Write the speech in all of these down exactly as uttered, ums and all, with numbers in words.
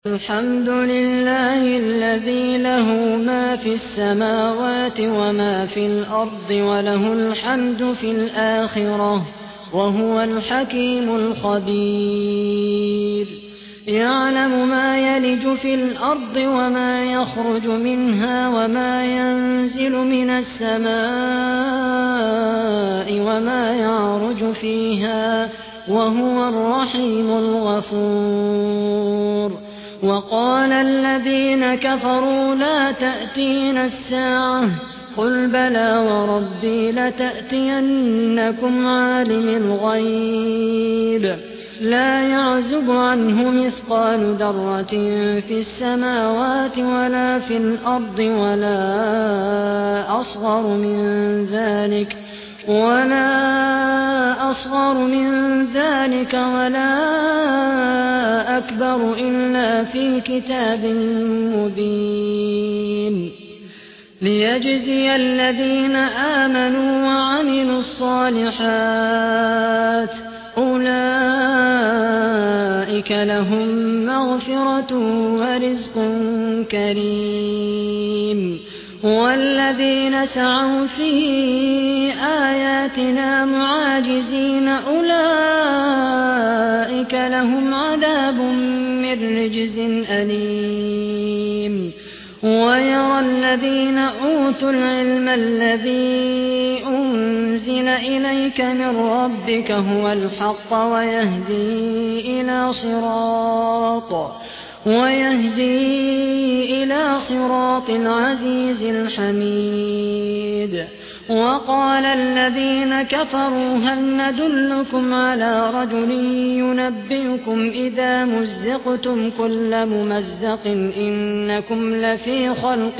الحمد لله الذي له ما في السماوات وما في الأرض وله الحمد في الآخرة وهو الحكيم الخبير. يعلم ما يلج في الأرض وما يخرج منها وما ينزل من السماء وما يعرج فيها وهو الرحيم الغفور. وقال الذين كفروا لا تأتينا الساعة قل بلى وربي لتأتينكم عالم الغيب لا يعزب عنه مثقال ذرة في السماوات ولا في الأرض ولا أصغر من ذلك ولا أصغر من ذلك ولا أكبر إلا في كتاب مبين. ليجزي الذين آمنوا وعملوا الصالحات أولئك لهم مغفرة ورزق كريم. والذين سعوا في آياتنا معاجزين أولئك لهم عذاب من رجز أليم. ويرى الذين أوتوا العلم الذي أنزل إليك من ربك هو الحق ويهدي إلى صراط ويهدي إلى صراط العزيز الحميد. وقال الذين كفروا هل ندلكم على رجل ينبئكم إذا مزقتم كل ممزق إنكم لفي خلق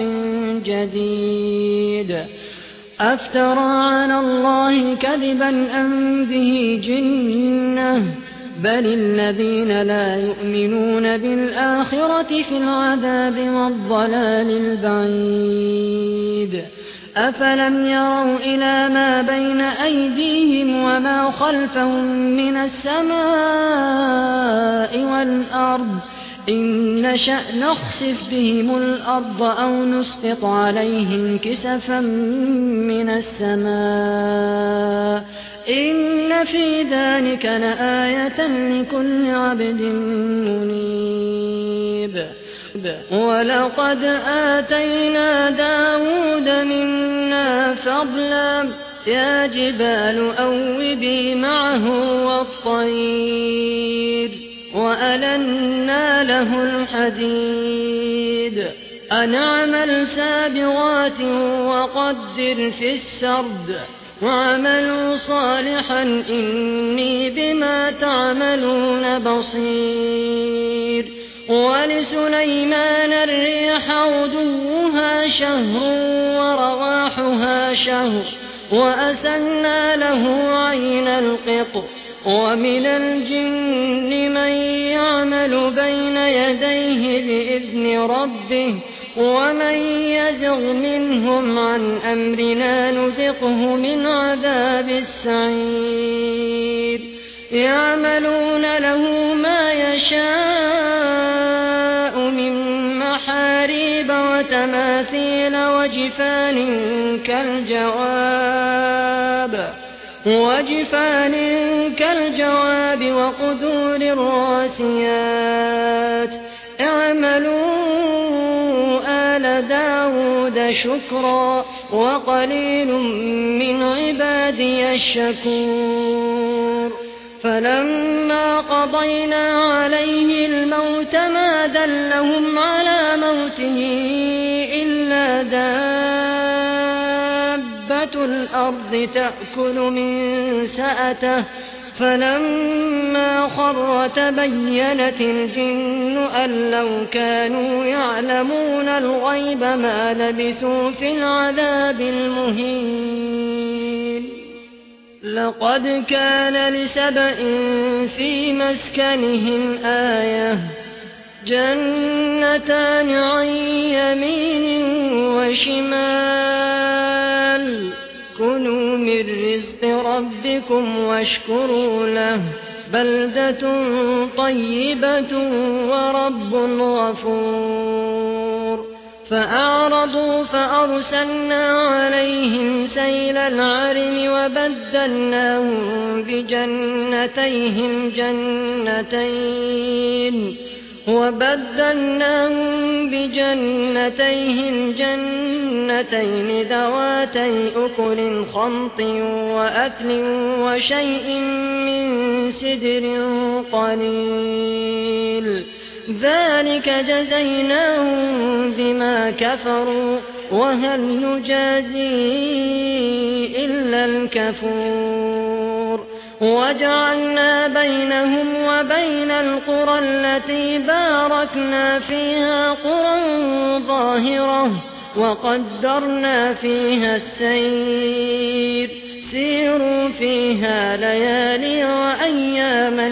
جديد أفترى على الله كذبا أم به جنة بل الذين لا يؤمنون بالآخرة في العذاب والضلال البعيد. أفلم يروا إلى ما بين أيديهم وما خلفهم من السماء والأرض إن نشأ نخسف بهم الأرض أو نسقط عليهم كسفا من السماء إن في ذلك لآية لكل عبد منيب. ولقد آتينا داود منا فضلا يا جبال أوبي معه والطير وألنا له الحديد أن اعمل سابغات وقدر في السرد وعملوا صالحا إني بما تعملون بصير. ولسليمان الريح غدوها شهر ورواحها شهر وأسلنا له عين القطر. ومن الجن من يعمل بين يديه بإذن ربه ومن يزغ منهم عن أمرنا نذقه من عذاب السعير. يعملون له ما يشاء من محاريب وتماثيل وجفان كالجواب وجفان كالجواب وقدور الراسيات. اعملوا آل داود شكرا وقليل من عبادي الشكور. فلما قضينا عليه الموت ما دلهم على موته إلا دابة الأرض تأكل من سأته فلما خر تبينت الجن أن لو كانوا يعلمون الغيب ما لبثوا في العذاب المهين. لقد كان لسبإ في مسكنهم آية جنتان عن يمين وشمال كلوا من رزق ربكم واشكروا له بلدة طيبة ورب غفور فأعرضوا فأرسلنا عليهم سيل العرم وبدلناهم بجنتيهم جنتين وبدلناهم بجنتيهم جنتين ذواتي أكل خمط وأكل وشيء من سدر قليل ذلك جزيناهم بما كفروا وهل نجازي إلا الكفور وجعلنا بينهم وبين القرى التي باركنا فيها قرى ظاهرة وقدرنا فيها السير سيروا فيها ليالي وأياما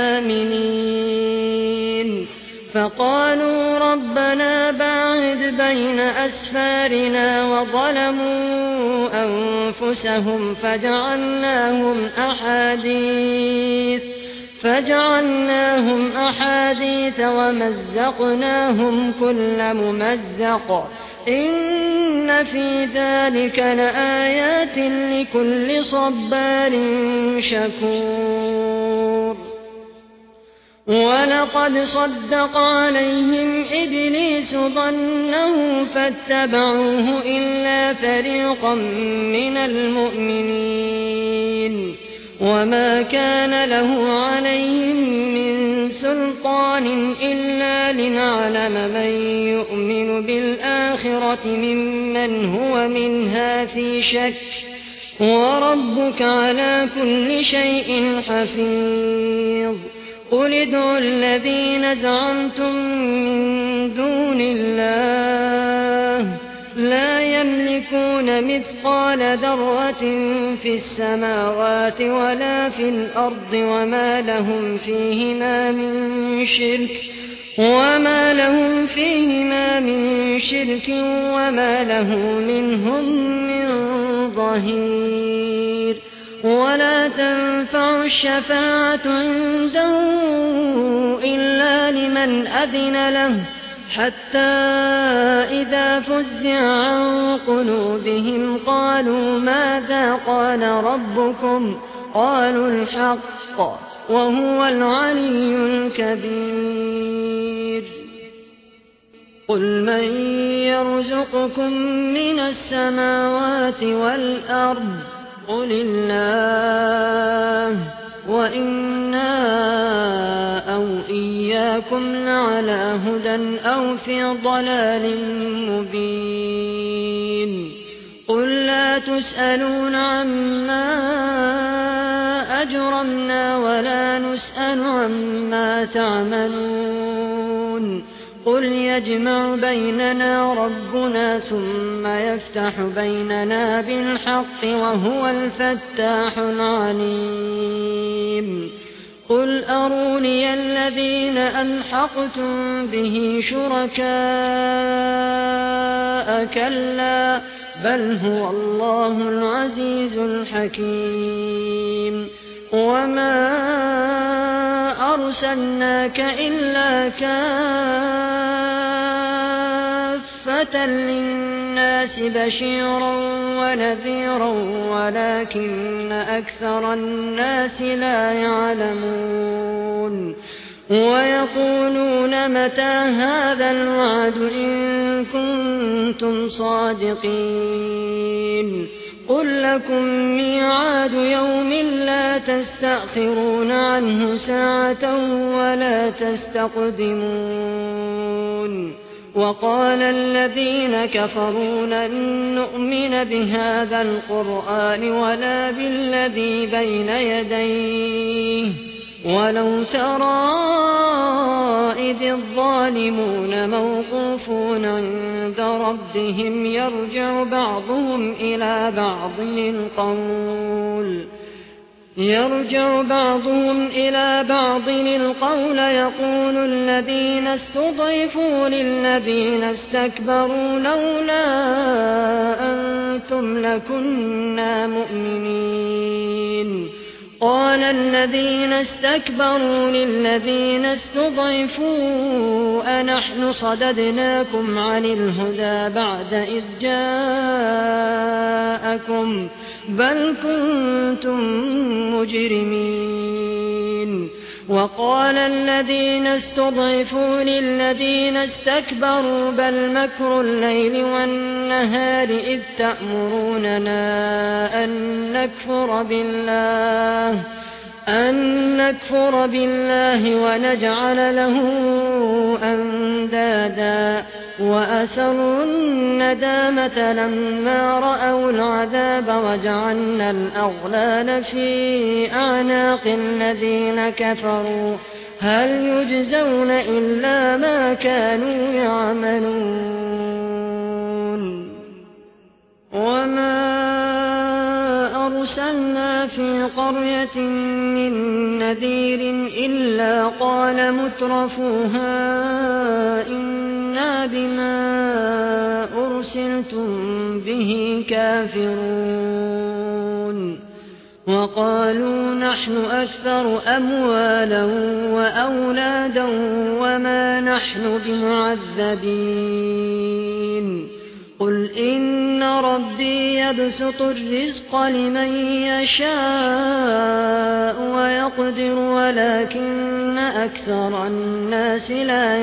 آمنين فقالوا ربنا باعد بين أسفارنا وظلموا أنفسهم فجعلناهم أحاديث فجعلناهم أحاديث ومزقناهم كل ممزق إن في ذلك لآيات لكل صبار شكور ولقد صدق عليهم إبليس ظنه فاتبعوه إلا فريقا من المؤمنين وما كان له عليهم من سلطان إلا لنعلم من يؤمن بالآخرة ممن هو منها في شك وربك على كل شيء حفيظ قل ادعوا الذين زعمتم من دون الله لا يملكون مثقال ذرة في السماوات ولا في الأرض وما لهم فيهما من شرك وما لهم فيهما من شرك وما له منهم من ظهير ولا تنفع الشفاعة عنده إلا لمن أذن له حتى إذا فزع عن قلوبهم قالوا ماذا قال ربكم قالوا الحق وهو العلي الكبير قل من يرزقكم من السماوات والأرض قل الله وإنا أو إياكم لعلى هدى أو في ضلال مبين قل لا تسألون عما أجرمنا ولا نسأل عما تعملون قل يجمع بيننا ربنا ثم يفتح بيننا بالحق وهو الفتاح العليم قل أروني الذين ألحقتم به شركاء كلا بل هو الله العزيز الحكيم وما أرسلناك إلا كافة للناس بشيرا ونذيرا ولكن أكثر الناس لا يعلمون ويقولون متى هذا الوعد إن كنتم صادقين قل لكم ميعاد يوم لا تستأخرون عنه ساعة ولا تستقدمون وقال الذين كفروا لن نؤمن بهذا القرآن ولا بالذي بين يديه ولو ترى إذ الظالمون موقوفون عند ربهم يرجع بعضهم إلى بعض القول يرجع بعضهم إلى بعض القول يقول الذين استضعفوا للذين استكبروا لولا أنتم لكنا مؤمنين قال الذين استكبروا للذين استضعفوا أنحن صددناكم عن الهدى بعد إذ جاءكم بل كنتم مجرمين. وقال الذين استضعفوا للذين استكبروا بل مكر الليل والنهار إذ تأمروننا أن نكفر بالله أن نكفر بالله ونجعل له أندادا وأسروا الندامة لما رأوا العذاب وجعلنا الأغلال في أعناق الذين كفروا هل يجزون إلا ما كانوا يعملون. وما أرسلنا في قرية من نذير إلا قال مترفوها إنا بما أرسلتم به كافرون وقالوا نحن أكثر أموالا وأولادا وما نحن بمعذبين. قل إن ربي يبسط الرزق لمن يشاء ويقدر ولكن أكثر الناس لا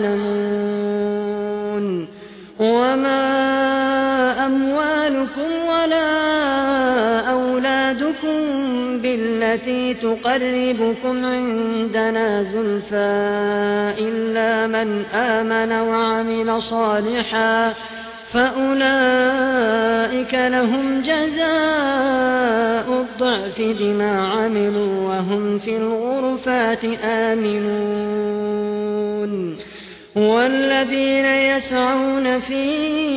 يعلمون. وما أموالكم ولا أولادكم بالتي تقربكم عندنا زلفى إلا من آمن وعمل صالحا فأولئك لهم جزاء الضعف بما عملوا وهم في الغرفات آمنون. والذين يسعون في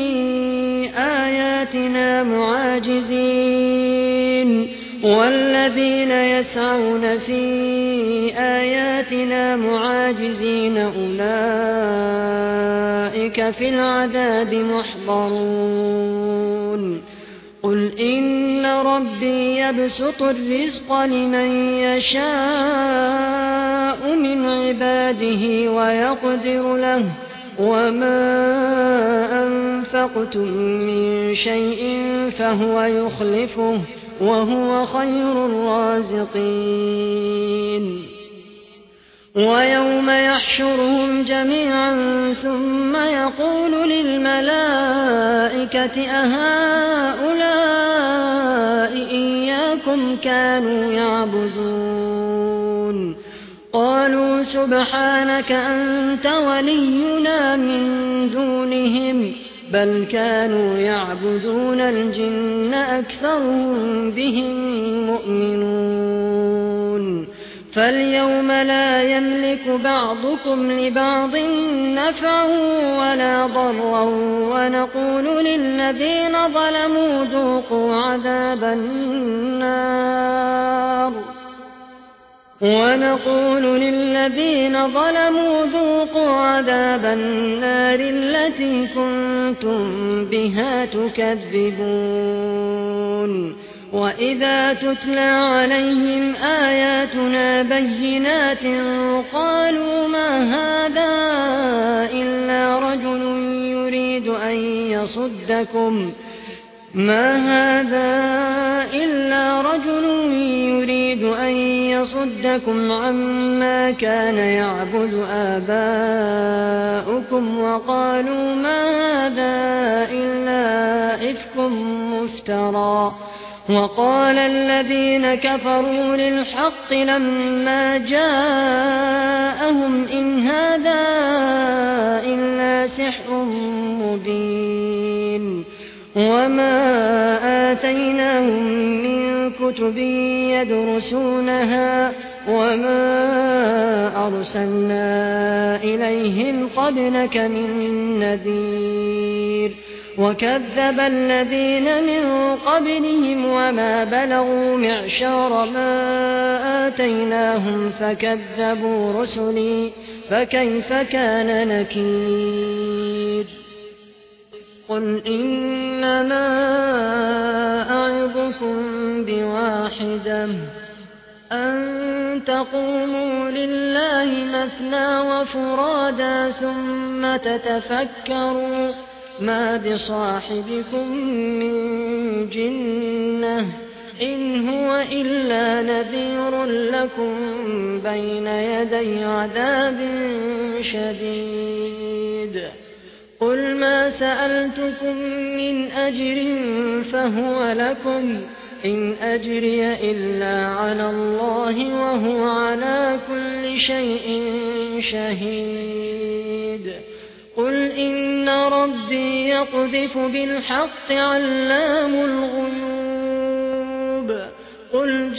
آياتنا معاجزين والذين يسعون في آياتنا معاجزين أولئك في العذاب محضرون. قل إن ربي يبسط الرزق لمن يشاء من عباده ويقدر له وما أنفقتم من شيء فهو يخلفه وهو خير الرازقين. ويوم يحشرهم جميعا ثم يقول للملائكة أهؤلاء إياكم كانوا يعبدون قالوا سبحانك أنت ولينا من دونهم بل كانوا يعبدون الجن أكثرهم بهم مؤمنون. فاليوم لا يملك بعضكم لبعض نفعا ولا ضرا ونقول للذين ظلموا ذوقوا عذاب النار ونقول للذين ظلموا ذوقوا عذاب النار التي كنتم بها تكذبون. وإذا تتلى عليهم آياتنا بينات قالوا ما هذا إلا رجل يريد أن يصدكم ما هذا إلا رجل يريد أن يصدكم عما كان يعبد آباؤكم وقالوا ما هذا إلا إفك مفترى. وقال الذين كفروا للحق لما جاءهم إن هذا إلا سحر مبين. وما آتيناهم من كتب يدرسونها وما أرسلنا إليهم قبلك من نذير. وكذب الذين من قبلهم وما بلغوا معشار ما آتيناهم فكذبوا رسلي فكيف كان نكير. قل إنما أعظكم بواحدة أن تقوموا لله مثنى وفرادا ثم تتفكروا ما بصاحبكم من جنة إن هو إلا نذير لكم بين يدي عذاب شديد. قل ما سألتكم من أجر فهو لكم إن أجري إلا على الله وهو على كل شيء شهيد. قل إن ربي يقذف بالحق علام الغيوب. قل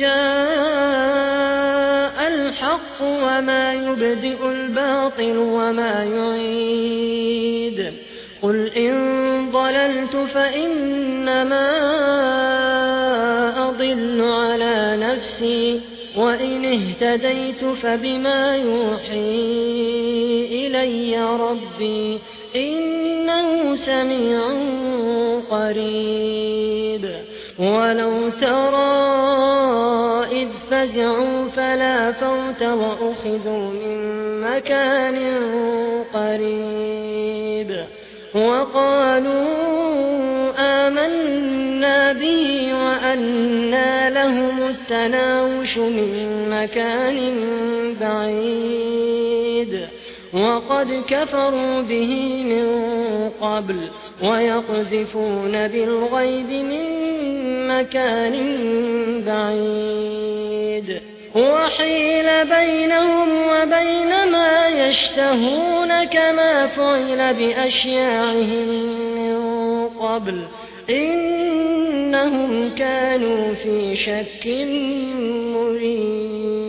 جاء الحق وما يبدئ الباطل وما يعيد. قل إن ضللت فإنما أضل على نفسي وإن اهتديت فبما يوحي إلي ربي إنه سميع قريب. ولو ترى إذ فزعوا فلا فوت وأخذوا من مكان قريب وقالوا آمنا به وأنى لهم التناوش من مكان بعيد وقد كفروا به من قبل ويقذفون بالغيب من مكان بعيد وحيل بينهم وبين ما يشتهون كما فعل بأشياعهم من قبل إنهم كانوا في شك مريب.